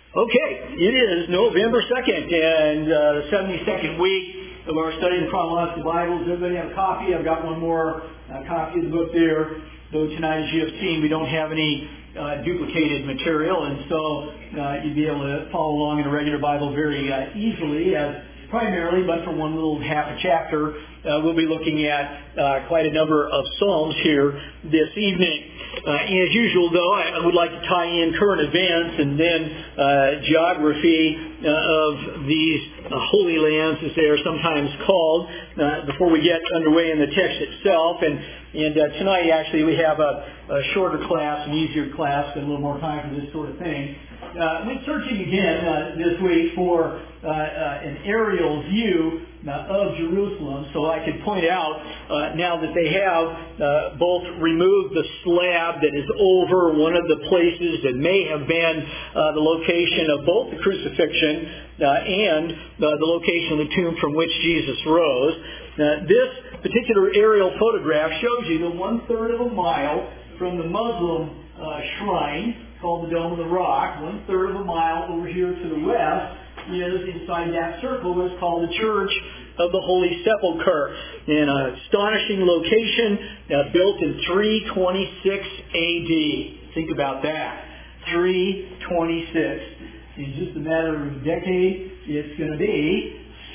Okay, it is November 2nd and the 72nd week of our study in chronological Bibles. Everybody have a copy? I've got one more copy of the book there. Though tonight, as you have seen, we don't have any duplicated material, and so you'd be able to follow along in a regular Bible very easily. Primarily, but for one little half a chapter, we'll be looking at quite a number of Psalms here this evening. As usual, though, I would like to tie in current events and then geography of these Holy Lands, as they are sometimes called, before we get underway in the text itself. And tonight, actually, we have a shorter class, an easier class, and a little more time for this sort of thing. I've been searching again this week for an aerial view of Jerusalem, so I could point out now that they have both removed the slab that is over one of the places that may have been the location of both the crucifixion and the location of the tomb from which Jesus rose. This particular aerial photograph shows you the 1/3 of a mile from the Muslim shrine called the Dome of the Rock. 1/3 of a mile over here to the west is inside that circle what is called the Church of the Holy Sepulchre. An astonishing location built in 326 AD. Think about that. 326. In just a matter of a decade, it's going to be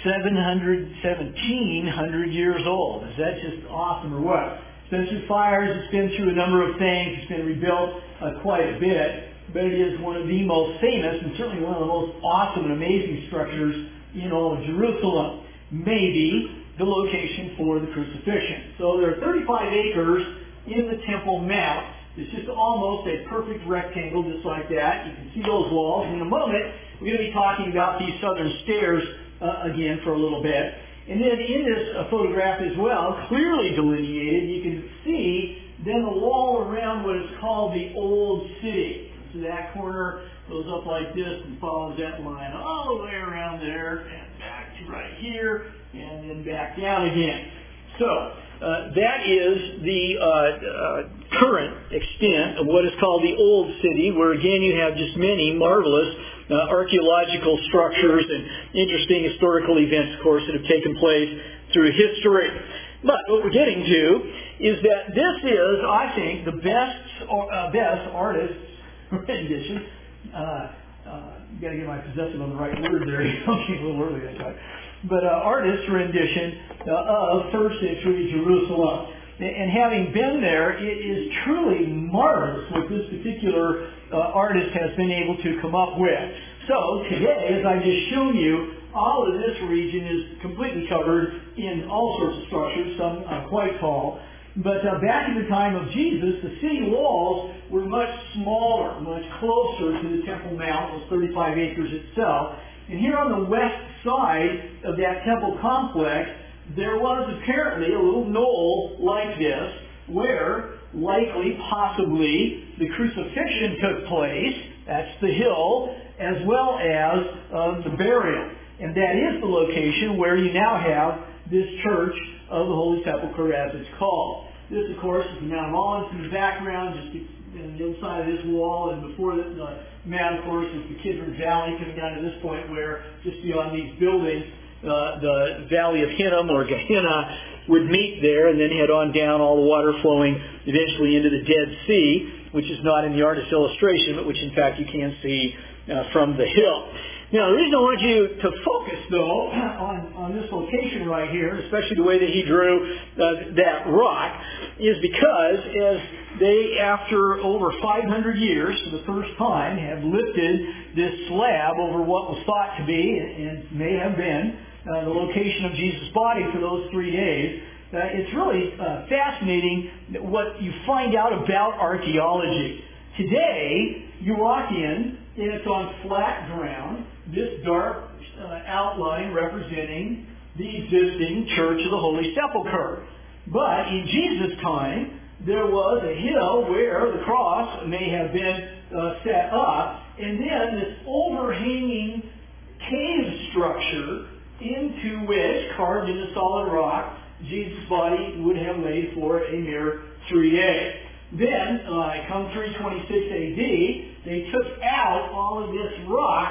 1,700 years old. Is that just awesome or what? It's been through fires, it's been through a number of things, it's been rebuilt quite a bit, but it is one of the most famous and certainly one of the most awesome and amazing structures in all of Jerusalem. Maybe the location for the crucifixion. So there are 35 acres in the Temple Mount. It's just almost a perfect rectangle just like that. You can see those walls. In a moment, we're going to be talking about these southern stairs again for a little bit. And then in this photograph as well, clearly delineated, you can see then the wall around what is called the Old City. So that corner goes up like this and follows that line all the way around there and back to right here and then back down again. So that is the current extent of what is called the Old City, where again you have just many marvelous archaeological structures and interesting historical events, of course, that have taken place through history. But what we're getting to is that this is, I think, the best artist's rendition. You've got to get my possessive on the right word there. I'm a little early that time. But artist's rendition of first century Jerusalem. And having been there, it is truly marvelous what this particular artist has been able to come up with. So today, as I've just shown you, all of this region is completely covered in all sorts of structures, some quite tall. But back in the time of Jesus, the city walls were much smaller, much closer to the Temple Mount, those 35 acres itself. And here on the west side of that temple complex, there was apparently a little knoll like this, where likely, possibly, the crucifixion took place. That's the hill, as well as the burial. And that is the location where you now have this Church of the Holy Sepulchre, as it's called. This, of course, is the Mount of Olives in the background, just on the inside of this wall, and before the mount, of course, is the Kidron Valley, coming down to this point where, just beyond these buildings, the Valley of Hinnom, or Gehenna, would meet there and then head on down, all the water flowing eventually into the Dead Sea, which is not in the artist's illustration, but which, in fact, you can see from the hill. Now, the reason I want you to focus, though, on this location right here, especially the way that he drew that rock, is because as they, after over 500 years, for the first time, have lifted this slab over what was thought to be, and may have been, the location of Jesus' body for those 3 days, it's really fascinating what you find out about archaeology. Today, you walk in, and it's on flat ground, this dark outline representing the existing Church of the Holy Sepulchre. But in Jesus' time, there was a hill where the cross may have been set up, and then this overhanging cave structure into which, carved into solid rock, Jesus' body would have laid for a mere 3 days. Then, come 326 AD, they took out all of this rock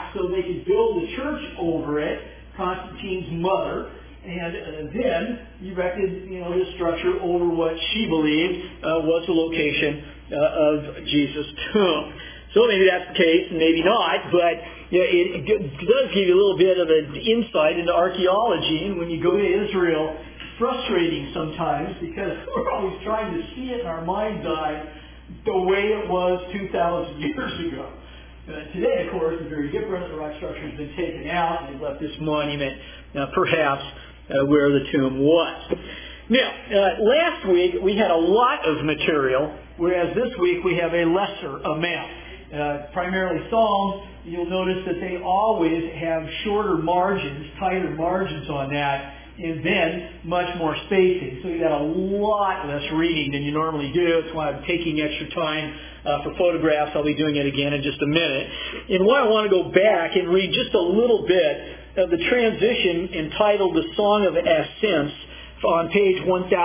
back so they could build the church over it, Constantine's mother, and then erected, his structure over what she believed was the location of Jesus' tomb. So maybe that's the case, and maybe not, but it does give you a little bit of an insight into archaeology. And when you go to Israel, it's frustrating sometimes because we're always trying to see it in our mind's eye the way it was 2,000 years ago. Today, of course, is very different. The rock structure has been taken out, and they've left this monument, perhaps, where the tomb was. Now, last week we had a lot of material, whereas this week we have a lesser amount. Primarily Psalms, you'll notice that they always have shorter margins, tighter margins on that, and then much more spacing. So you got a lot less reading than you normally do. That's why I'm taking extra time for photographs. I'll be doing it again in just a minute. And why I want to go back and read just a little bit of the transition entitled The Song of Ascents on page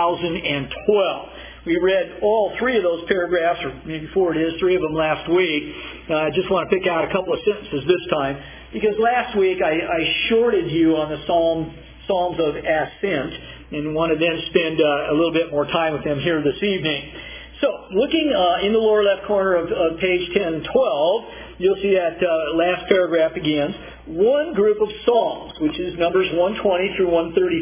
1012. We read all three of those paragraphs, or maybe four it is, three of them last week. I just want to pick out a couple of sentences this time, because last week I shorted you on the Psalms of Ascent, and want to then spend a little bit more time with them here this evening. So, looking in the lower left corner of page 1012, you'll see that last paragraph begins, one group of Psalms, which is Numbers 120 through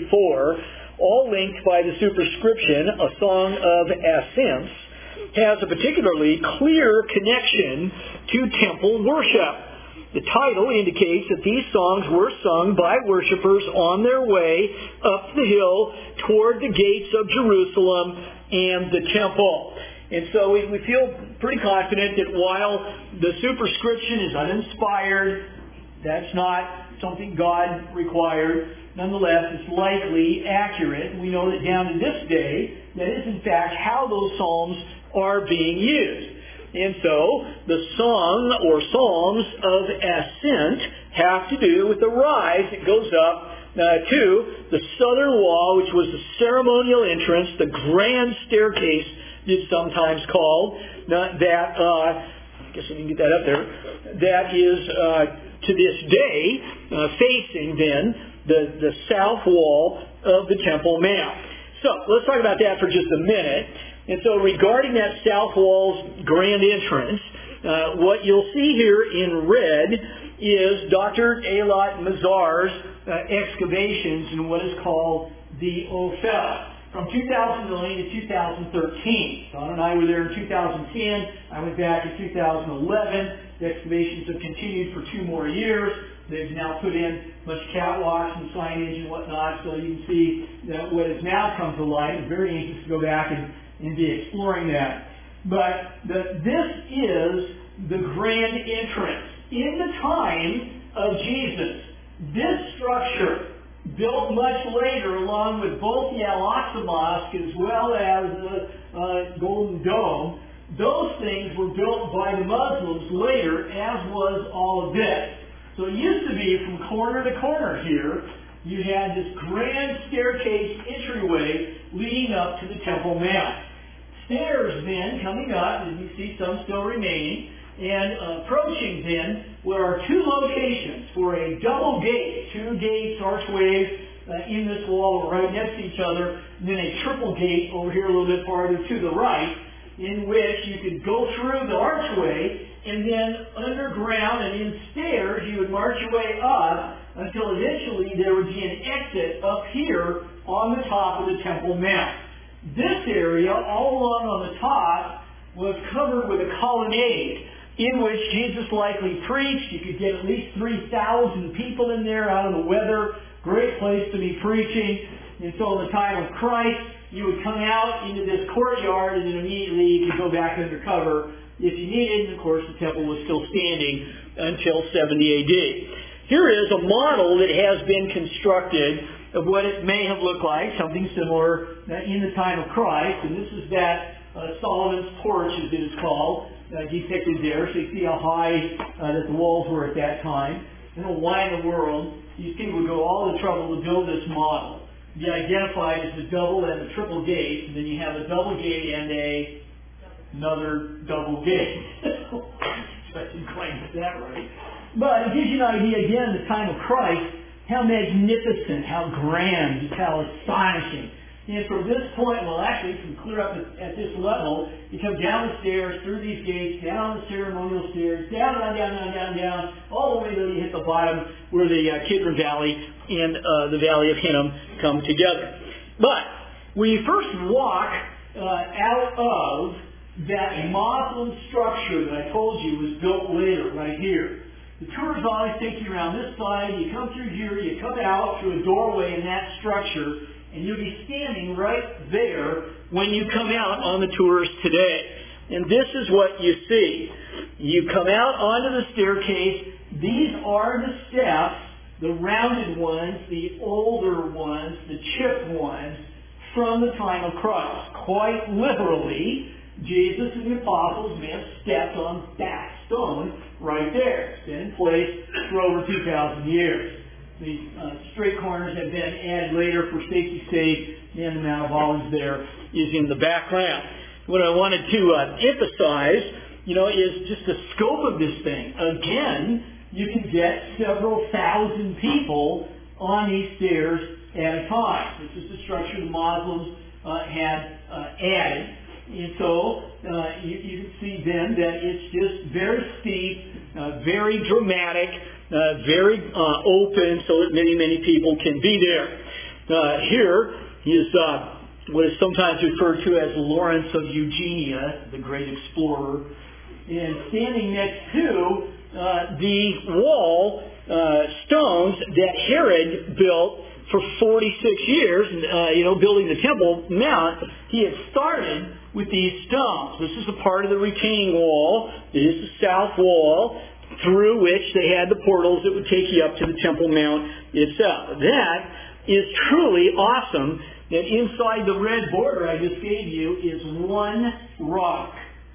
134, all linked by the superscription, a Song of Ascents, has a particularly clear connection to temple worship. The title indicates that these songs were sung by worshipers on their way up the hill toward the gates of Jerusalem and the temple. And so we feel pretty confident that while the superscription is uninspired, that's not something God required, nonetheless it's likely accurate. We know that down to this day, that is in fact how those psalms are being used. And so the song or Psalms of Ascent have to do with the rise that goes up to the southern wall, which was the ceremonial entrance, the grand staircase it's sometimes called, I guess I didn't get that up there, that is to this day facing then the south wall of the Temple Mount. So let's talk about that for just a minute. And so regarding that south wall's grand entrance, what you'll see here in red is Dr. Eilat Mazar's excavations in what is called the Ophel from 2009 to 2013. Don and I were there in 2010. I went back in 2011. The excavations have continued for 2 more years. They've now put in a bunch of catwalks and signage and whatnot, so you can see that what has now come to light. I'm very anxious to go back and be exploring that. But this is the grand entrance. In the time of Jesus, this structure, built much later along with both the Al-Aqsa Mosque as well as the Golden Dome, those things were built by the Muslims later, as was all of this. So it used to be from corner to corner here, you had this grand staircase entryway leading up to the Temple Mount. Stairs then coming up, and you see some still remaining, and approaching then were 2 locations for a double gate, 2 gates, archways in this wall right next to each other, and then a triple gate over here a little bit farther to the right, in which you could go through the archway, and then underground and in stairs you would march your way up until eventually there would be an exit up here on the top of the Temple Mount. This area, all along on the top, was covered with a colonnade in which Jesus likely preached. You could get at least 3,000 people in there out of the weather. Great place to be preaching. And so in the time of Christ, you would come out into this courtyard and then immediately you could go back under cover if you needed. And of course, the temple was still standing until 70 AD. Here is a model that has been constructed of what it may have looked like, something similar in the time of Christ. And this is that Solomon's porch, as it is called, depicted there. So you see how high that the walls were at that time. I don't know why in the world these people would go all the trouble to build this model. Be identified as the double and the triple gate, and then you have a double gate and another double gate. I didn't claim that right. But it gives you an idea, again, the time of Christ, how magnificent, how grand, just how astonishing. And from this point, well, actually, from clear up at this level, you come down the stairs, through these gates, down the ceremonial stairs, down, all the way till you hit the bottom where the Kidron Valley and the Valley of Hinnom come together. But when you first walk out of that Moslem structure that I told you was built later, right here, the tours always take you around this side, you come through here, you come out through a doorway in that structure, and you'll be standing right there when you come out on the tours today. And this is what you see. You come out onto the staircase. These are the steps, the rounded ones, the older ones, the chipped ones, from the time of Christ. Quite literally, Jesus and the apostles may have stepped on that stone right there. It's been in place for over 2,000 years. The straight corners have been added later for safety's sake, and the Mount of Olives there is in the background. What I wanted to emphasize, is just the scope of this thing. Again, you can get several thousand people on these stairs at a time. This is the structure the Muslims had added. And so you can see then that it's just very steep, very dramatic, very open, so that many people can be there. Here is what is sometimes referred to as Lawrence of Eugenia, the great explorer. And standing next to the wall stones that Herod built for 46 years, building the Temple Mount, he had started with these stones. This is a part of the retaining wall. This is the south wall, through which they had the portals that would take you up to the Temple Mount itself. That is truly awesome, that inside the red border I just gave you is one rock,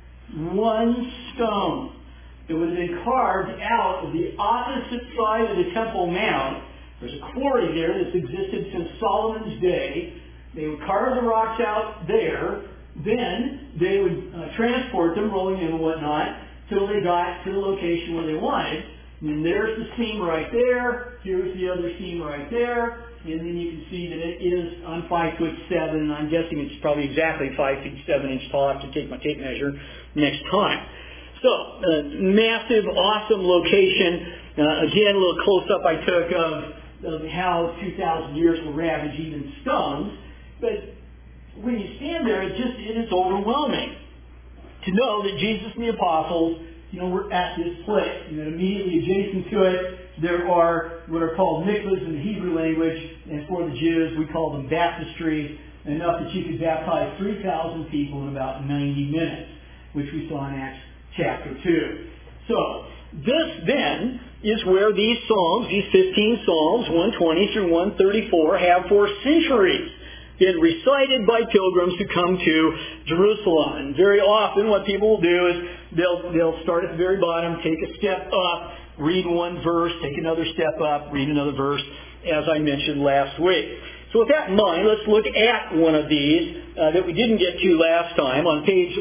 one stone that would have been carved out of the opposite side of the Temple Mount. There's a quarry there that's existed since Solomon's day. They would carve the rocks out there. Then they would transport them, rolling in and whatnot, till they got to the location where they wanted. And there's the seam right there. Here's the other seam right there. And then you can see that it is, I'm 5'7". I'm guessing it's probably exactly 5 feet 7 inches tall. I have to take my tape measure next time. So, massive, awesome location. Again, a little close-up I took of how 2,000 years will ravage even stones. But when you stand there, it is overwhelming to know that Jesus and the apostles, were at this place. Immediately adjacent to it, there are what are called mikvahs in the Hebrew language, and for the Jews, we call them baptistries, enough that you could baptize 3,000 people in about 90 minutes, which we saw in Acts chapter 2. So, this then is where these Psalms, these 15 Psalms, 120 through 134, have for centuries been recited by pilgrims who come to Jerusalem. And very often what people will do is they'll start at the very bottom, take a step up, read one verse, take another step up, read another verse, as I mentioned last week. So with that in mind, let's look at one of these that we didn't get to last time. On page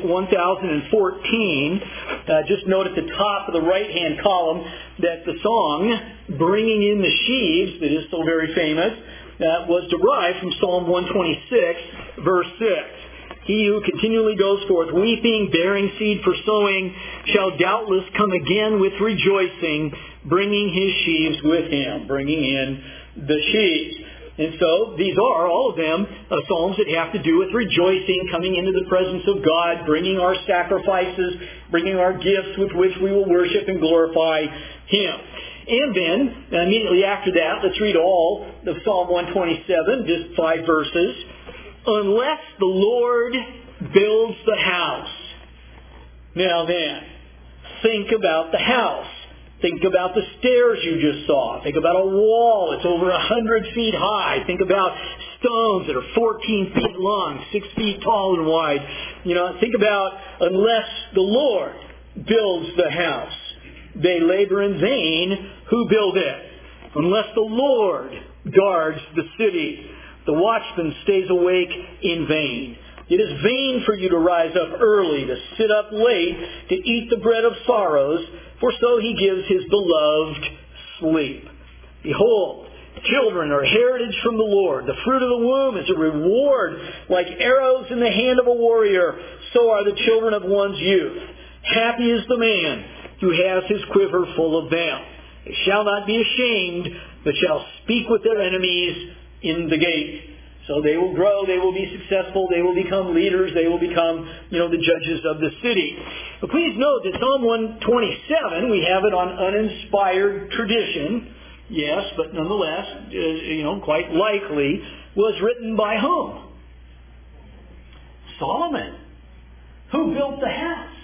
1014, just note at the top of the right-hand column that the song, Bringing in the Sheaves, that is so very famous, was derived from Psalm 126, verse 6. He who continually goes forth weeping, bearing seed for sowing, shall doubtless come again with rejoicing, bringing his sheaves with him, bringing in the sheaves. And so these are, all of them, psalms that have to do with rejoicing, coming into the presence of God, bringing our sacrifices, bringing our gifts with which we will worship and glorify Him. And then, immediately after that, let's read all of Psalm 127, just 5 verses. Unless the Lord builds the house. Now then, think about the house. Think about the stairs you just saw. Think about a wall that's over 100 feet high. Think about stones that are 14 feet long, 6 feet tall and wide. Think about unless the Lord builds the house, they labor in vain who build it. Unless the Lord guards the city, the watchman stays awake in vain. It is vain for you to rise up early, to sit up late, to eat the bread of sorrows, for so he gives his beloved sleep. Behold, children are heritage from the Lord. The fruit of the womb is a reward. Like arrows in the hand of a warrior, so are the children of one's youth. Happy is the man who has his quiver full of them. They shall not be ashamed, but shall speak with their enemies in the gate. So they will grow, they will be successful, they will become leaders, they will become, the judges of the city. But please note that Psalm 127, we have it on uninspired tradition. Yes, but nonetheless, quite likely, was written by whom? Solomon. Who built the house?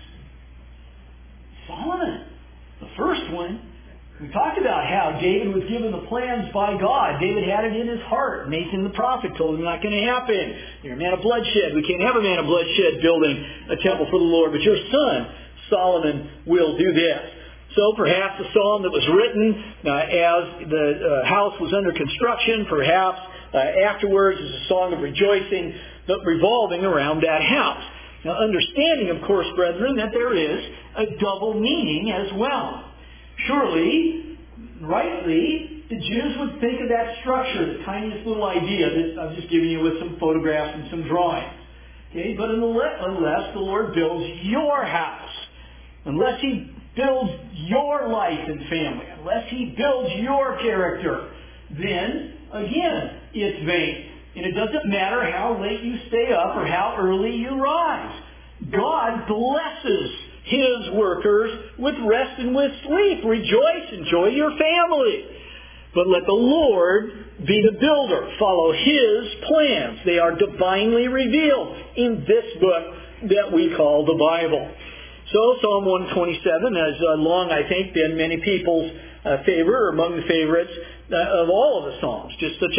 Solomon. The first one. We talked about how David was given the plans by God. David had it in his heart. Nathan the prophet told him, not going to happen. You're a man of bloodshed. We can't have a man of bloodshed building a temple for the Lord. But your son, Solomon, will do this. So perhaps the psalm that was written as the house was under construction, perhaps afterwards is a song of rejoicing, but revolving around that house. Now, understanding, of course, brethren, that there is a double meaning as well. Surely, rightly, the Jews would think of that structure, the tiniest little idea that I'm just giving you with some photographs and some drawings. Okay, but unless the Lord builds your house, unless He builds your life and family, unless He builds your character, then, again, it's vain. And it doesn't matter how late you stay up or how early you rise. God blesses His workers with rest and with sleep. Rejoice, enjoy your family. But let the Lord be the builder. Follow His plans. They are divinely revealed in this book that we call the Bible. So Psalm 127 has long, I think, been many people's favorite, or among the favorites of all of the Psalms. Just such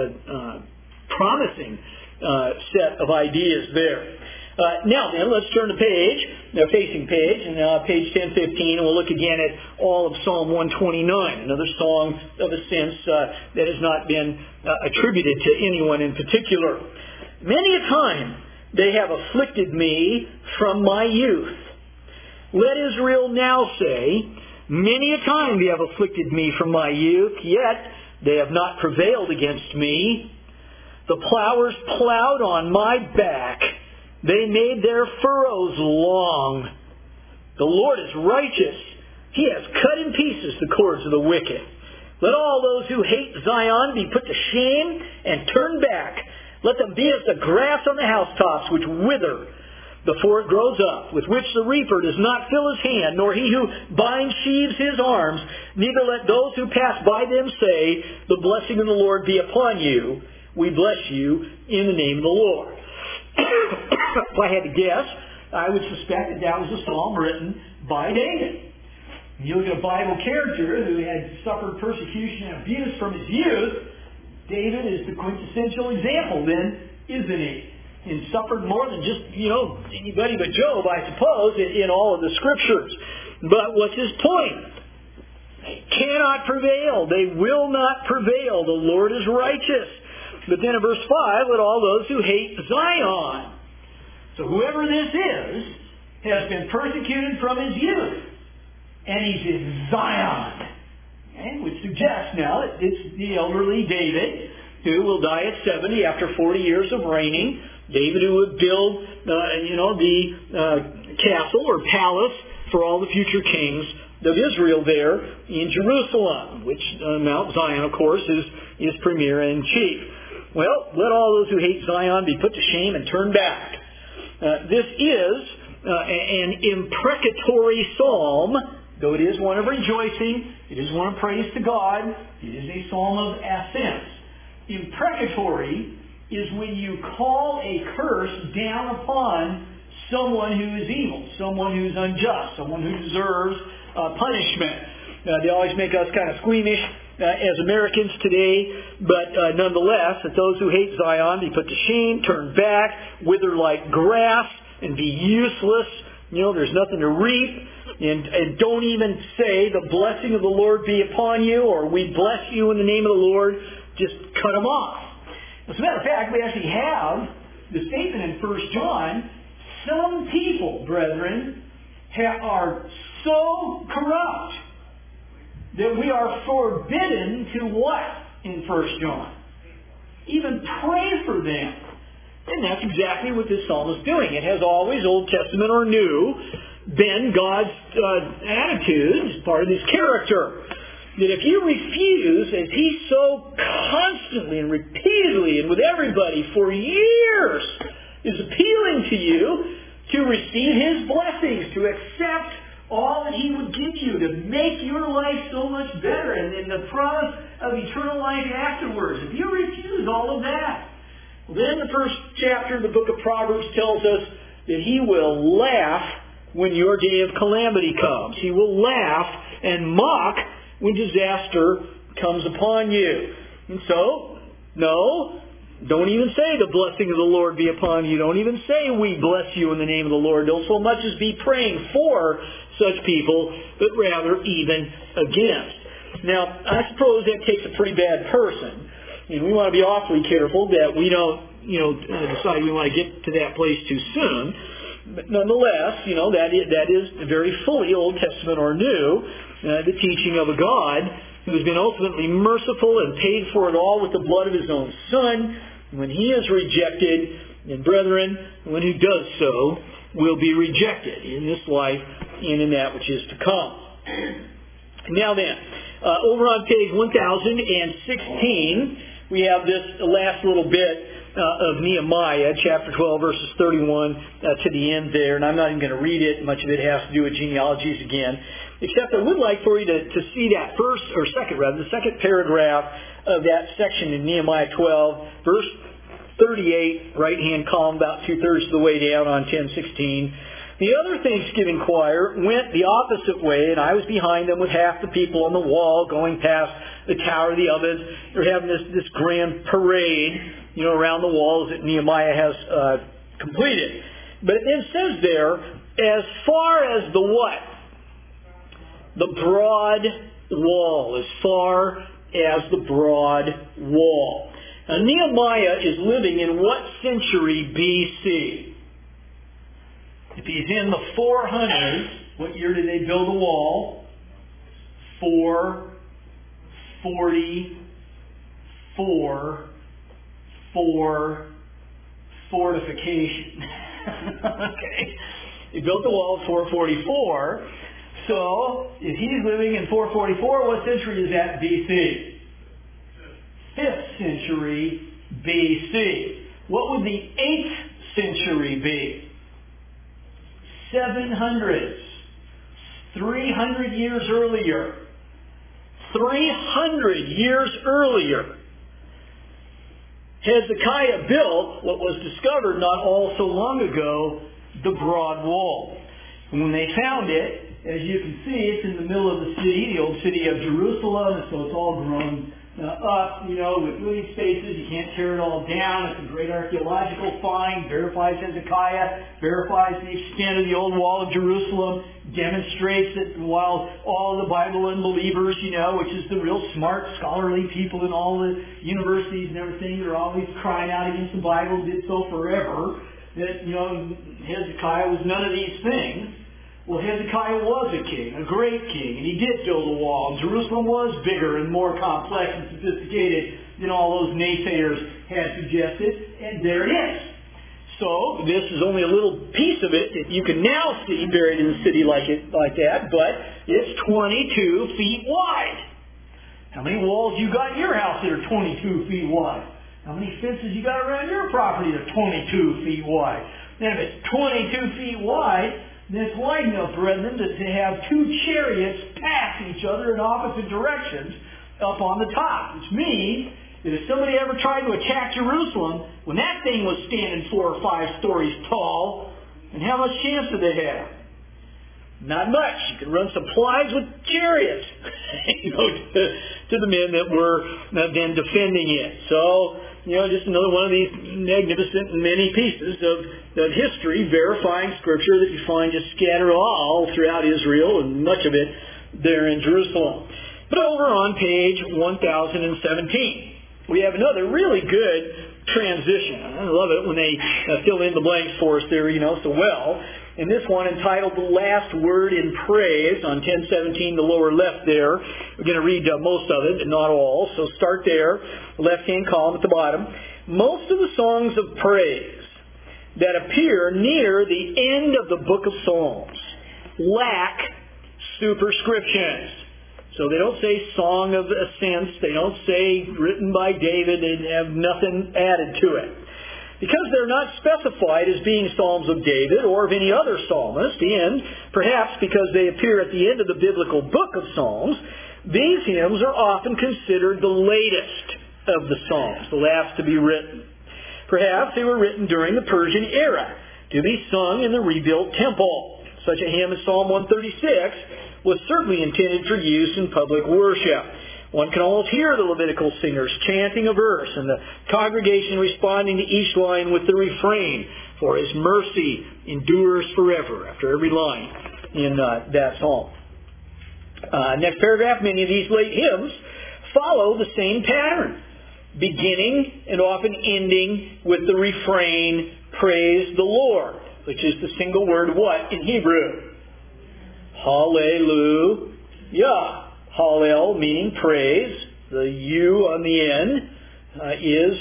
a promising set of ideas there. Now then, let's turn the page, the facing page, and page 1015, and we'll look again at all of Psalm 129, another song of ascents that has not been attributed to anyone in particular. Many a time they have afflicted me from my youth. Let Israel now say, many a time they have afflicted me from my youth, yet they have not prevailed against me. The plowers plowed on my back. They made their furrows long. The Lord is righteous. He has cut in pieces the cords of the wicked. Let all those who hate Zion be put to shame and turn back. Let them be as the grass on the housetops, which wither before it grows up, with which the reaper does not fill his hand, nor he who binds sheaves his arms. Neither let those who pass by them say, the blessing of the Lord be upon you. We bless you in the name of the Lord. If I had to guess, I would suspect that was a psalm written by David. You look at a Bible character who had suffered persecution and abuse from his youth, David is the quintessential example then, isn't he? And suffered more than just, anybody but Job, I suppose, in all of the Scriptures. But what's his point? They cannot prevail. They will not prevail. The Lord is righteous. But then in verse 5, let all those who hate Zion. So whoever this is has been persecuted from his youth. And he's in Zion. Okay? Which suggests now that it's the elderly David who will die at 70 after 40 years of reigning. David who would build, the castle or palace for all the future kings of Israel there in Jerusalem, which Mount Zion, of course, is premier and chief. Well, let all those who hate Zion be put to shame and turn back. This is an imprecatory psalm, though it is one of rejoicing, it is one of praise to God, it is a psalm of ascents. Imprecatory is when you call a curse down upon someone who is evil, someone who is unjust, someone who deserves punishment. They always make us kind of squeamish as Americans today, but nonetheless, that those who hate Zion be put to shame, turn back, wither like grass, and be useless. There's nothing to reap, and don't even say, the blessing of the Lord be upon you, or we bless you in the name of the Lord. Just cut them off. As a matter of fact, we actually have the statement in 1 John, some people, brethren, are so corrupt that we are forbidden to what in 1 John? Even pray for them. And that's exactly what this psalm is doing. It has always, Old Testament or New, been God's attitude, part of His character. That if you refuse, as He so constantly and repeatedly and with everybody for years is appealing to you to receive His blessings, to accept all that He would give you, to make your life so much better, and then the promise of eternal life afterwards. If you refuse all of that, then the first chapter of the book of Proverbs tells us that He will laugh when your day of calamity comes. He will laugh and mock when disaster comes upon you. And so, no, don't even say the blessing of the Lord be upon you. Don't even say we bless you in the name of the Lord. Don't so much as be praying for such people, but rather even against. Now, I suppose that takes a pretty bad person. And we want to be awfully careful that we don't, decide we want to get to that place too soon. But nonetheless, that is very fully Old Testament or New, the teaching of a God who has been ultimately merciful and paid for it all with the blood of His own Son. When He is rejected, and brethren, one who does so will be rejected in this life and in that which is to come. Now then, over on page 1016, we have this last little bit of Nehemiah, chapter 12, verses 31 to the end there. And I'm not even going to read it. Much of it has to do with genealogies again. Except I would like for you to see that the second paragraph of that section in Nehemiah 12, verse 38, right-hand column, about 2/3 of the way down on 1016. The other Thanksgiving choir went the opposite way, and I was behind them with half the people on the wall going past the Tower of the Ovens. They're having this grand parade, around the walls that Nehemiah has completed. But it says there, as far as the what? The broad wall. As far as the broad wall. Now, Nehemiah is living in what century B.C.? If he's in the 400s, what year did they build the wall? 444 for fortification. Okay. He built the wall in 444. So, if he's living in 444, what century is that B.C.? 5th century B.C. What would the 8th century be? 700s. 300 years earlier. 300 years earlier. Hezekiah built what was discovered not all so long ago, the broad wall. And when they found it, as you can see, it's in the middle of the city, the old city of Jerusalem, and so it's all grown up, with living spaces. You can't tear it all down. It's a great archaeological find. Verifies Hezekiah, verifies the extent of the old wall of Jerusalem, demonstrates that while all the Bible unbelievers, which is the real smart, scholarly people in all the universities and everything, are always crying out against the Bible, did so forever, that, Hezekiah was none of these things. Well, Hezekiah was a king, a great king, and he did build a wall. Jerusalem was bigger and more complex and sophisticated than all those naysayers had suggested, and there it is. So, this is only a little piece of it that you can now see buried in the city like that, but it's 22 feet wide. How many walls you got in your house that are 22 feet wide? How many fences you got around your property that are 22 feet wide? Then if it's 22 feet wide, then it's wide enough, brethren, to have two chariots pass each other in opposite directions up on the top. Which means that if somebody ever tried to attack Jerusalem, when that thing was standing 4 or 5 stories tall, then how much chance did they have? Not much. You could run supplies with chariots to the men that were then defending it. So, just another one of these magnificent and many pieces of history verifying Scripture that you find just scattered all throughout Israel and much of it there in Jerusalem. But over on page 1017, we have another really good transition. I love it when they fill in the blanks for us there, so well. And this one entitled The Last Word in Praise on 1017, the lower left there. We're going to read most of it, not all. So start there, left-hand column at the bottom. Most of the songs of praise that appear near the end of the book of Psalms lack superscriptions. So they don't say Song of Ascents. They don't say written by David. They have nothing added to it. Because they're not specified as being Psalms of David or of any other psalmist, and perhaps because they appear at the end of the biblical book of Psalms, these hymns are often considered the latest of the Psalms, the last to be written. Perhaps they were written during the Persian era to be sung in the rebuilt temple. Such a hymn as Psalm 136 was certainly intended for use in public worship. One can almost hear the Levitical singers chanting a verse and the congregation responding to each line with the refrain, "For His mercy endures forever," after every line in that psalm. Next paragraph, many of these late hymns follow the same pattern, beginning and often ending with the refrain, "Praise the Lord," which is the single word what in Hebrew? Hallelujah. Hallel meaning praise. The U on the end is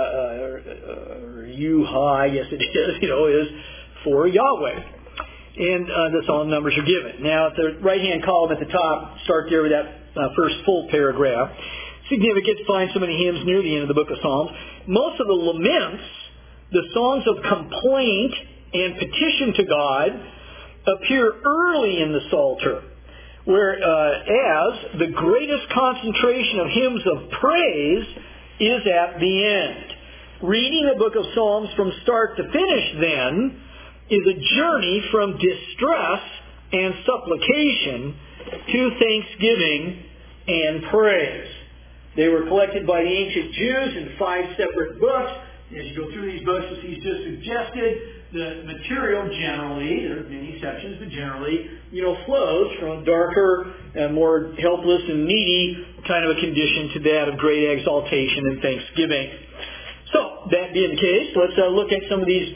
I guess it is, is for Yahweh. And the psalm numbers are given. Now, at the right-hand column at the top, start there with that first full paragraph. Significant to find so many hymns near the end of the book of Psalms. Most of the laments, the songs of complaint and petition to God, appear early in the Psalter, whereas the greatest concentration of hymns of praise is at the end. Reading the book of Psalms from start to finish, then, is a journey from distress and supplication to thanksgiving and praise. They were collected by the ancient Jews in 5 separate books. As you go through these books, as he's just suggested, the material generally, there are many sections, but generally, flows from a darker and more helpless and needy kind of a condition to that of great exaltation and thanksgiving. So, that being the case, let's look at some of these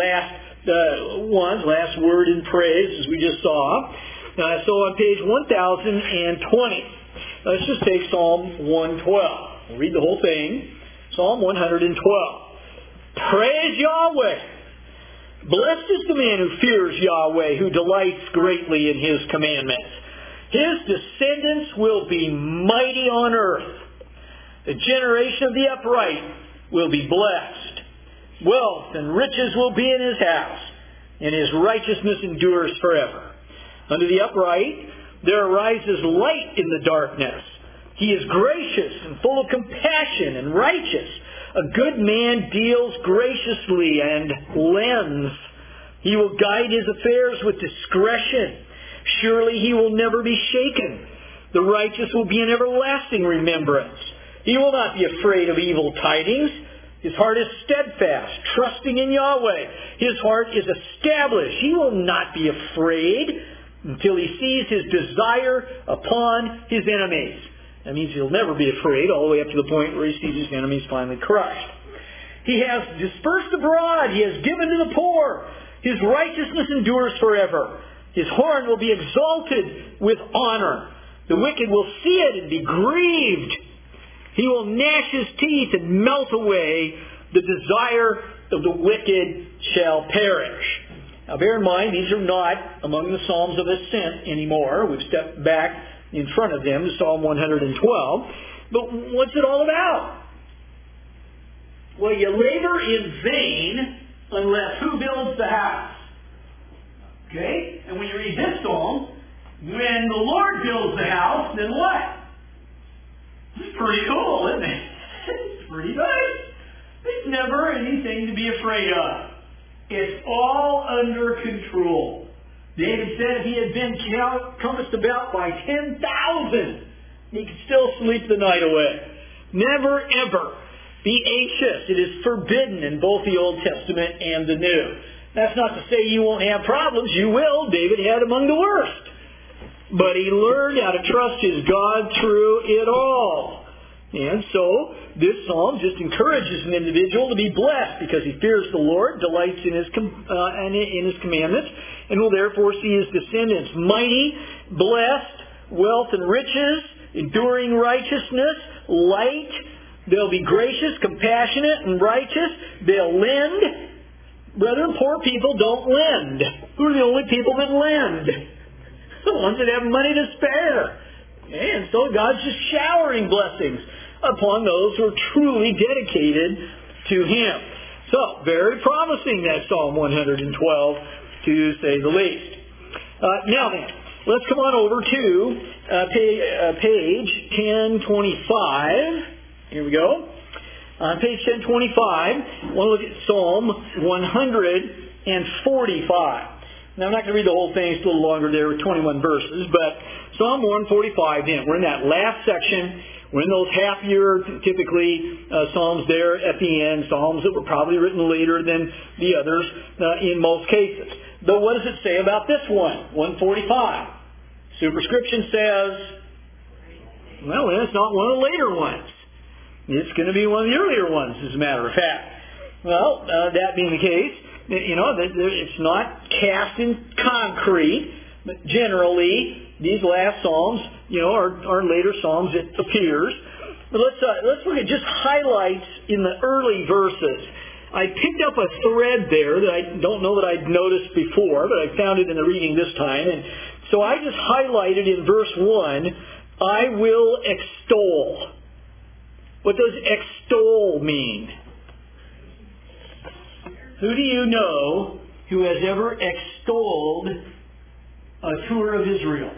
last word in praise, as we just saw. So on page 1020, let's just take Psalm 112. We'll read the whole thing. Psalm 112. Praise Yahweh! Blessed is the man who fears Yahweh, who delights greatly in His commandments. His descendants will be mighty on earth. The generation of the upright will be blessed. Wealth and riches will be in his house, and his righteousness endures forever. Unto the upright there arises light in the darkness. He is gracious and full of compassion and righteous. A good man deals graciously and lends. He will guide his affairs with discretion. Surely he will never be shaken. The righteous will be in everlasting remembrance. He will not be afraid of evil tidings. His heart is steadfast, trusting in Yahweh. His heart is established. He will not be afraid until he sees his desire upon his enemies. That means he'll never be afraid all the way up to the point where he sees his enemies finally crushed. He has dispersed abroad. He has given to the poor. His righteousness endures forever. His horn will be exalted with honor. The wicked will see it and be grieved. He will gnash his teeth and melt away. The desire of the wicked shall perish. Now bear in mind, these are not among the Psalms of Ascent anymore. We've stepped back in front of them to Psalm 112. But what's it all about? Well, you labor in vain unless who builds the house? Okay? And when you read this psalm, when the Lord builds the house, then what? It's pretty cool, isn't it? It's pretty nice. There's never anything to be afraid of. It's all under control. David said if he had been compassed about by 10,000, he could still sleep the night away. Never, ever be anxious. It is forbidden in both the Old Testament and the New. That's not to say you won't have problems. You will. David had among the worst. But he learned how to trust his God through it all. And so, this psalm just encourages an individual to be blessed because he fears the Lord, delights in His commandments, and will therefore see his descendants mighty, blessed, wealth and riches, enduring righteousness, light. They'll be gracious, compassionate, and righteous. They'll lend. Brethren, poor people don't lend. Who are the only people that lend? The ones that have money to spare. And so God's just showering blessings upon those who are truly dedicated to Him. So, very promising, that Psalm 112, to say the least. Now then, let's come on over to page 1025. Here we go. On page 1025, I want to look at Psalm 145. Now, I'm not going to read the whole thing. It's a little longer there with 21 verses. But Psalm 145, we're in that last section. We're in those half-year, typically, psalms there at the end. Psalms that were probably written later than the others in most cases. Though what does it say about this one, 145? Superscription says, well, it's not one of the later ones. It's going to be one of the earlier ones, as a matter of fact. Well, that being the case, it's not cast in concrete, but generally these last psalms, are later psalms, it appears. But let's look at just highlights in the early verses. I picked up a thread there that I don't know that I'd noticed before, but I found it in the reading this time. And so I just highlighted in verse 1, I will extol. What does extol mean? Who do you know who has ever extolled a tour of Israel?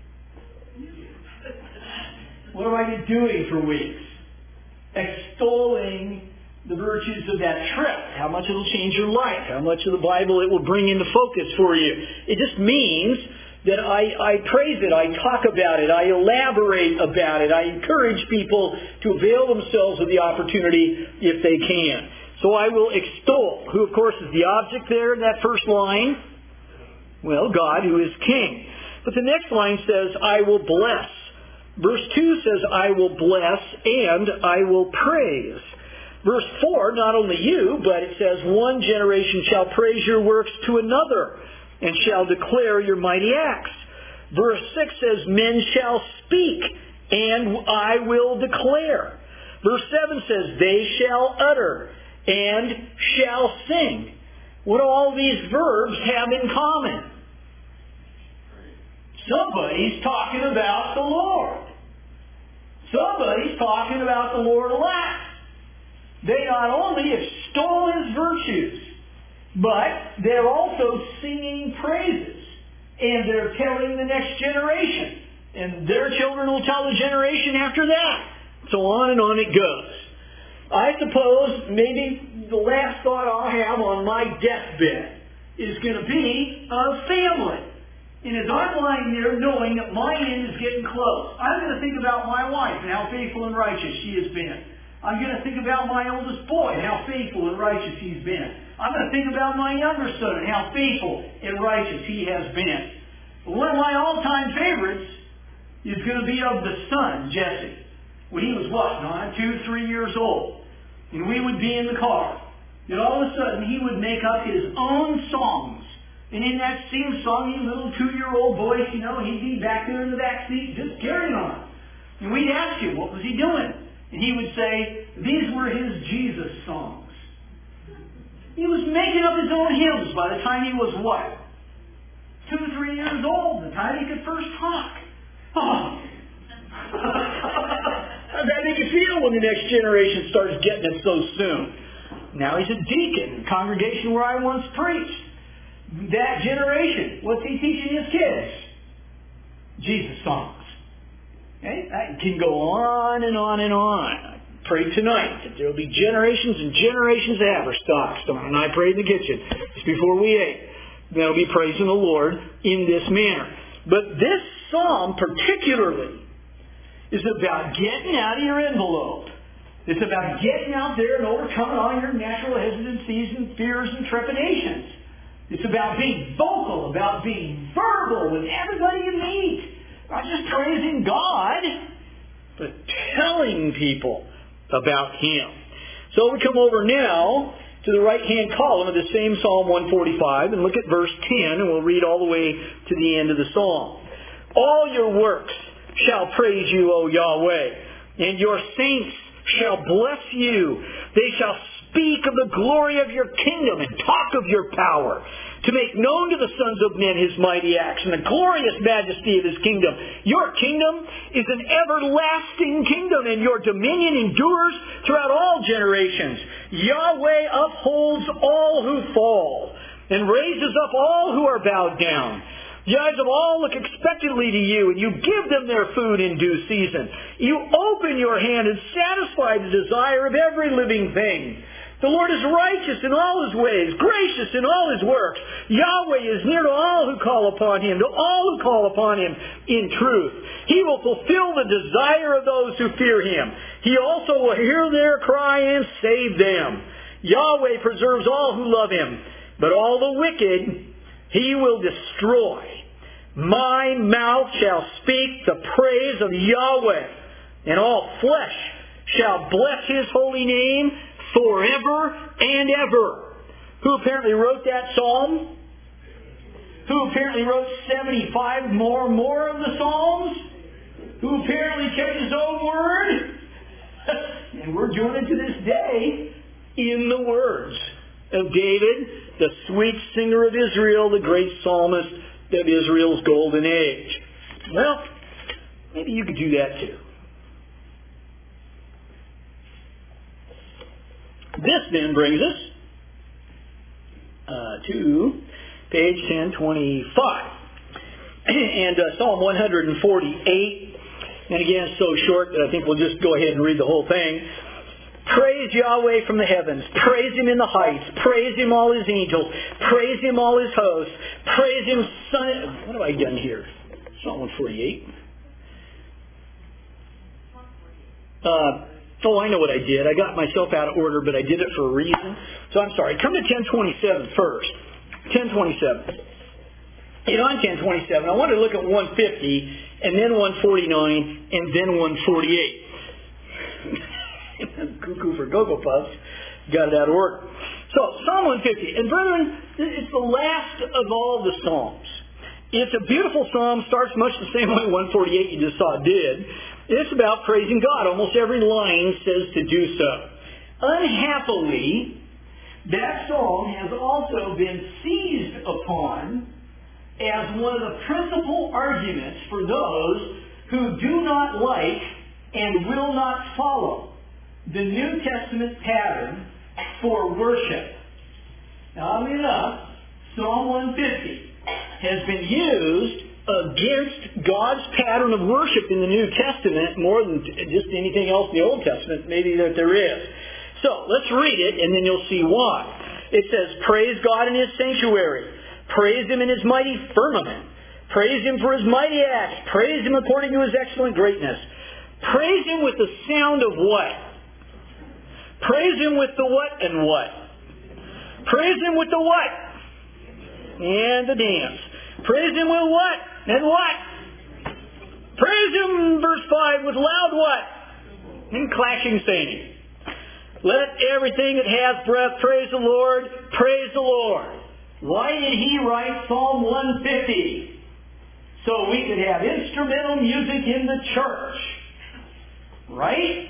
What have I been doing for weeks? Extolling the virtues of that trip. How much it'll change your life. How much of the Bible it will bring into focus for you. It just means that I praise it, I talk about it, I elaborate about it, I encourage people to avail themselves of the opportunity if they can. So I will extol, who of course is the object there in that first line? Well, God, who is King. But the next line says, I will bless. Verse 2 says, I will bless and I will praise. Verse 4, not only you, but it says, one generation shall praise your works to another, and shall declare your mighty acts. Verse 6 says, men shall speak, and I will declare. Verse 7 says, they shall utter, and shall sing. What do all these verbs have in common? Somebody's talking about the Lord. Somebody's talking about the Lord-elect. They not only extol His virtues, but they're also singing praises. And they're telling the next generation. And their children will tell the generation after that. So on and on it goes. I suppose maybe the last thought I'll have on my deathbed is going to be of family. And as I'm lying there knowing that my end is getting close, I'm going to think about my wife and how faithful and righteous she has been. I'm going to think about my oldest boy and how faithful and righteous he's been. I'm going to think about my younger son and how faithful and righteous he has been. But one of my all-time favorites is going to be of the son, Jesse. When he was, 2, 3 years old. And we would be in the car. And all of a sudden he would make up his own songs. And in that sing-songy little 2-year-old voice, he'd be back there in the back seat just carrying on. And we'd ask him, what was he doing? And he would say, these were his Jesus songs. He was making up his own hymns by the time he was 2, 3 years old, the time he could first talk. Oh. How does that make you feel when the next generation starts getting it so soon? Now he's a deacon in the congregation where I once preached. That generation, what's he teaching his kids? Jesus songs. Okay? That can go on and on and on. I prayed tonight that there will be generations and generations after Stone and I prayed in the kitchen just before we ate. They'll be praising the Lord in this manner. But this psalm particularly is about getting out of your envelope. It's about getting out there and overcoming all your natural hesitancies and fears and trepidations. It's about being vocal, about being verbal with everybody you meet. Not just praising God, but telling people about Him. So we come over now to the right-hand column of the same Psalm 145 and look at verse 10, and we'll read all the way to the end of the psalm. All your works shall praise you, O Yahweh, and your saints shall bless you. They shall speak of the glory of your kingdom and talk of your power, to make known to the sons of men His mighty acts and the glorious majesty of His kingdom. Your kingdom is an everlasting kingdom, and your dominion endures throughout all generations. Yahweh upholds all who fall and raises up all who are bowed down. The eyes of all look expectantly to you, and you give them their food in due season. You open your hand and satisfy the desire of every living thing. The Lord is righteous in all His ways, gracious in all His works. Yahweh is near to all who call upon Him, to all who call upon Him in truth. He will fulfill the desire of those who fear Him. He also will hear their cry and save them. Yahweh preserves all who love Him, but all the wicked He will destroy. My mouth shall speak the praise of Yahweh, and all flesh shall bless His holy name forever and ever. Who apparently wrote that psalm? Who apparently wrote 75 more of the psalms? Who apparently kept His own word? And we're doing it to this day in the words of David, the sweet singer of Israel, the great psalmist of Israel's golden age. Well, maybe you could do that too. This then brings us to page 1025. And Psalm 148. And again, it's so short that I think we'll just go ahead and read the whole thing. Praise Yahweh from the heavens. Praise Him in the heights. Praise Him, all His angels. Praise Him, all His hosts. Praise Him, Son... What have I done here? Psalm 148. Oh, I know what I did. I got myself out of order, but I did it for a reason. So I'm sorry. Come to 1027 first. 1027. And on 1027, I want to look at 150, and then 149, and then 148. Cuckoo for Cocoa Puffs. Got it out of order. So, Psalm 150. And brethren, it's the last of all the Psalms. It's a beautiful psalm. Starts much the same way 148 you just saw did. It's about praising God. Almost every line says to do so. Unhappily, that psalm has also been seized upon as one of the principal arguments for those who do not like and will not follow the New Testament pattern for worship. Now, oddly enough, Psalm 150 has been used against God's pattern of worship in the New Testament more than just anything else in the Old Testament, maybe that there is. So, let's read it, and then you'll see why. It says, praise God in His sanctuary. Praise Him in His mighty firmament. Praise Him for His mighty acts. Praise Him according to His excellent greatness. Praise Him with the sound of what? Praise Him with the what and what? Praise Him with the what? And the dance. Praise Him with what? And what? Praise Him, verse 5, with loud what? And clashing singing. Let everything that has breath praise the Lord. Praise the Lord. Why did He write Psalm 150? So we could have instrumental music in the church. Right?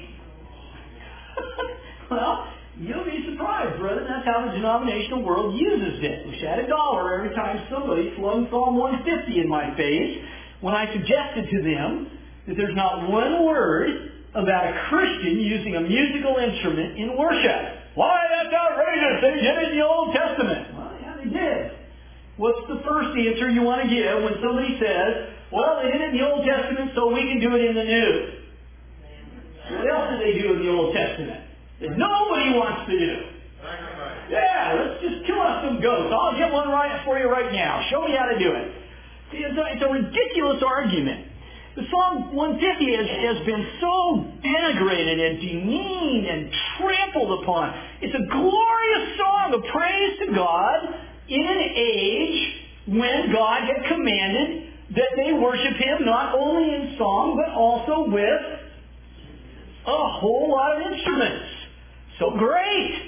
Well, you'll be surprised, brother. That's how the denominational world uses it. We shed $1 every time somebody flung Psalm 150 in my face when I suggested to them that there's not one word about a Christian using a musical instrument in worship. Why, that's outrageous. They did it in the Old Testament. Well, yeah, they did. What's the first answer you want to give when somebody says, well, they did it in the Old Testament, so we can do it in the New? What else did they do in the Old Testament that nobody wants to do? Yeah, let's just kill off some goats. I'll get one right for you right now. Show me how to do it. See, it's a ridiculous argument. The Psalm 150 has been so denigrated and demeaned and trampled upon. It's a glorious song of praise to God in an age when God had commanded that they worship Him not only in song but also with a whole lot of instruments. So great!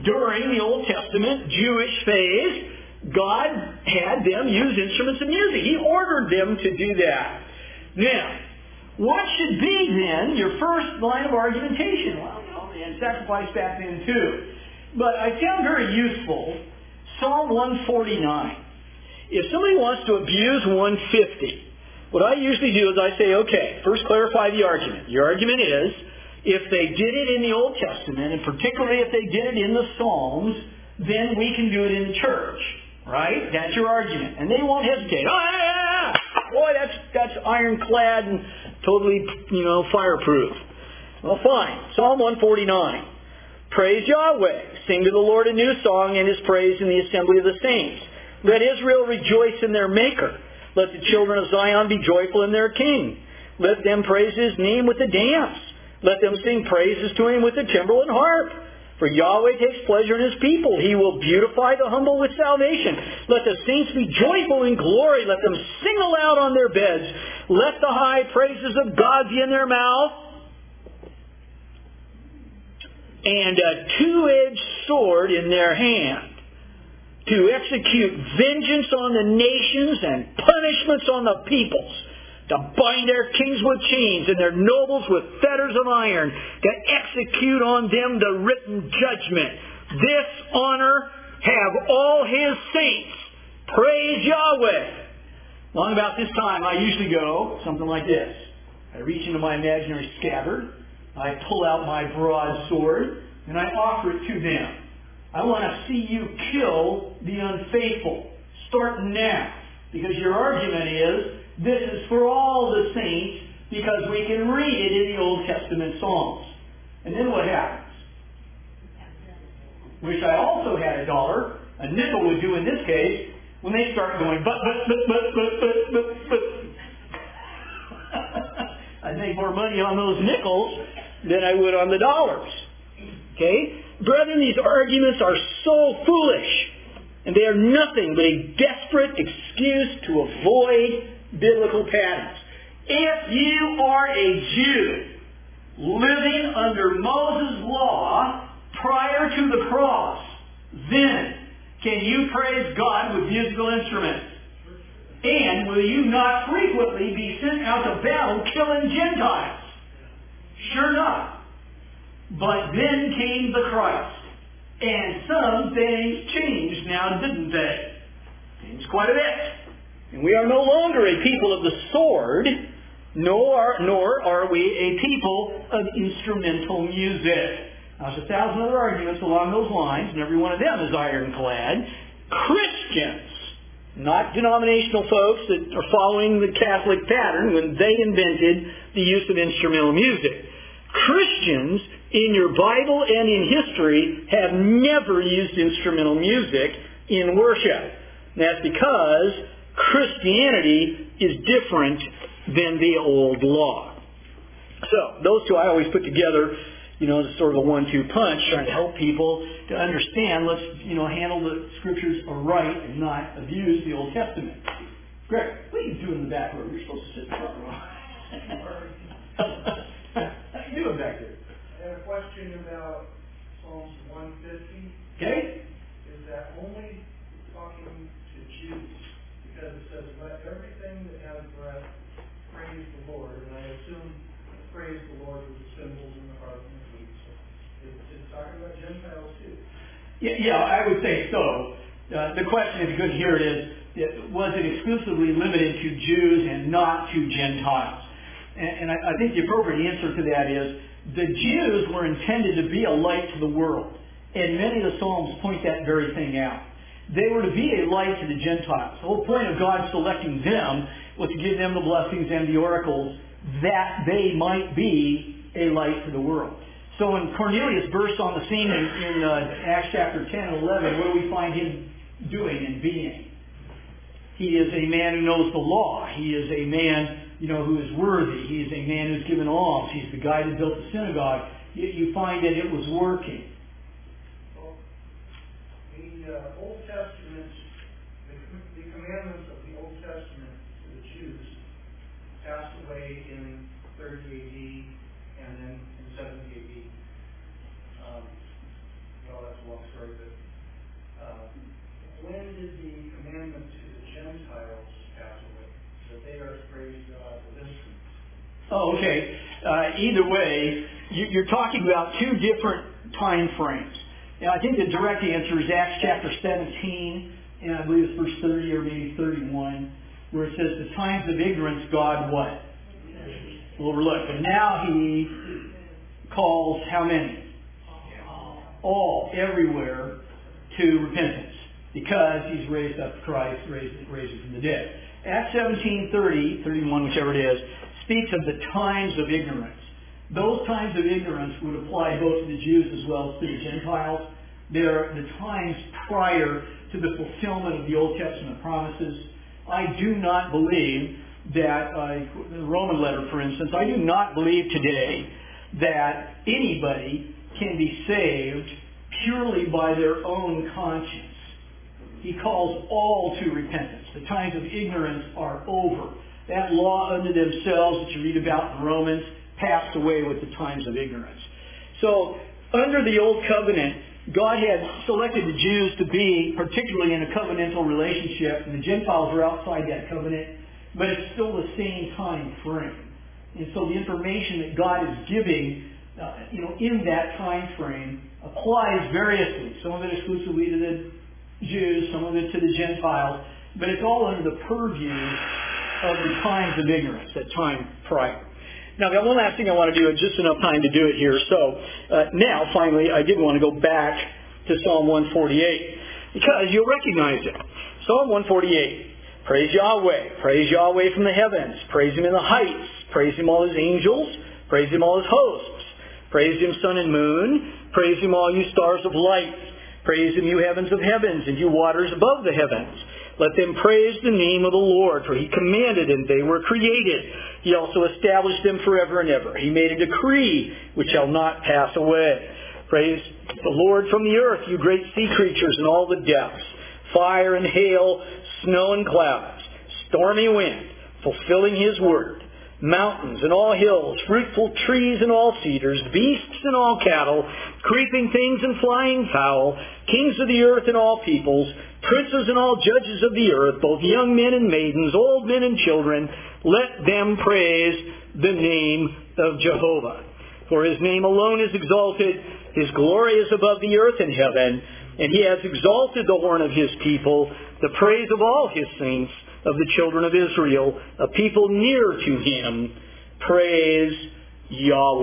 during the Old Testament Jewish phase, God had them use instruments of music. He ordered them to do that. Now, what should be then your first line of argumentation? Well, they had sacrifice back then too. But I found very useful Psalm 149. If somebody wants to abuse 150, what I usually do is I say, okay, first clarify the argument. Your argument is, if they did it in the Old Testament, and particularly if they did it in the Psalms, then we can do it in the church. Right? That's your argument. And they won't hesitate. Oh, yeah! Boy, that's ironclad and totally, fireproof. Well, fine. Psalm 149. Praise Yahweh. Sing to the Lord a new song and His praise in the assembly of the saints. Let Israel rejoice in their Maker. Let the children of Zion be joyful in their King. Let them praise His name with a dance. Let them sing praises to Him with the timbrel and harp. For Yahweh takes pleasure in His people. He will beautify the humble with salvation. Let the saints be joyful in glory. Let them sing aloud on their beds. Let the high praises of God be in their mouth. And a two-edged sword in their hand, to execute vengeance on the nations and punishments on the peoples, to bind their kings with chains and their nobles with fetters of iron, to execute on them the written judgment. This honor have all His saints. Praise Yahweh. Long about this time, I usually go something like this. I reach into my imaginary scabbard, I pull out my broadsword, and I offer it to them. I want to see you kill the unfaithful. Start now. Because your argument is, this is for all the saints, because we can read it in the Old Testament Psalms. And then what happens? Wish I also had $1. A nickel would do in this case, when they start going, but. I'd make more money on those nickels than I would on the dollars. Okay? Brethren, these arguments are so foolish, and they are nothing but a desperate excuse to avoid biblical patterns. If you are a Jew living under Moses' law prior to the cross, then can you praise God with musical instruments? And will you not frequently be sent out to battle killing Gentiles? Sure not. But then came the Christ. And some things changed now, didn't they? Changed quite a bit. And we are no longer a people of the sword, nor are we a people of instrumental music. Now, there's 1,000 other arguments along those lines, and every one of them is ironclad. Christians, not denominational folks that are following the Catholic pattern when they invented the use of instrumental music. Christians in your Bible and in history have never used instrumental music in worship. And that's because Christianity is different than the old law. So, those two I always put together, as sort of a 1-2 punch, trying to help people to understand, let's, handle the Scriptures aright and not abuse the Old Testament. Greg, what are you doing in the back row? You're supposed to sit in the front row. How you doing back there? I have a question about Psalms 150. Okay. Is that only talking to Jews? Because it says, let everything that has breath praise the Lord. And I assume praise the Lord with the cymbals and the harp and the flute. So it's talking about Gentiles too. Yeah, I would say so. The question, if you couldn't hear it, is, was it exclusively limited to Jews and not to Gentiles? And I think the appropriate answer to that is, the Jews were intended to be a light to the world. And many of the Psalms point that very thing out. They were to be a light to the Gentiles. The whole point of God selecting them was to give them the blessings and the oracles that they might be a light to the world. So when Cornelius bursts on the scene in Acts chapter 10 and 11, what do we find him doing and being? He is a man who knows the law. He is a man who is worthy. He is a man who's given alms. He's the guy who built the synagogue. You find that it was working. Well, the Old Testament, the commandments of the Old Testament to the Jews passed away in 30 AD and then in 70 AD. Well, that's a long story. either way, you're talking about two different time frames. And I think the direct answer is Acts chapter 17, and I believe it's verse 30 or maybe 31, where it says, the times of ignorance God what? Overlooked. But now He calls how many? All, everywhere, to repentance. Because He's raised up Christ, raised Him from the dead. Acts 17:30, 31, whichever it is, speaks of the times of ignorance. Those times of ignorance would apply both to the Jews as well as to the Gentiles. They're the times prior to the fulfillment of the Old Testament promises. I do not believe that, the Roman letter, for instance, I do not believe today that anybody can be saved purely by their own conscience. He calls all to repentance. The times of ignorance are over. That law unto themselves that you read about in Romans passed away with the times of ignorance. So, under the Old Covenant, God had selected the Jews to be particularly in a covenantal relationship, and the Gentiles were outside that covenant, but it's still the same time frame. And so the information that God is giving in that time frame applies variously. Some of it exclusively to the Jews, some of it to the Gentiles, but it's all under the purview of the times of ignorance, that time prior. Now, I've got one last thing I want to do, and just enough time to do it here. So, now, finally, I did want to go back to Psalm 148, because you'll recognize it. Psalm 148, praise Yahweh from the heavens, praise Him in the heights, praise Him all His angels, praise Him all His hosts, praise Him sun and moon, praise Him all you stars of light, praise Him you heavens of heavens, and you waters above the heavens. Let them praise the name of the Lord, for He commanded and they were created. He also established them forever and ever. He made a decree which shall not pass away. Praise the Lord from the earth, you great sea creatures in all the depths. Fire and hail, snow and clouds, stormy wind, fulfilling His word. Mountains and all hills, fruitful trees and all cedars, beasts and all cattle, creeping things and flying fowl, kings of the earth and all peoples, princes and all judges of the earth, both young men and maidens, old men and children, let them praise the name of Jehovah. For His name alone is exalted, His glory is above the earth and heaven, and He has exalted the horn of His people, the praise of all His saints, of the children of Israel, a people near to Him. Praise Yahweh.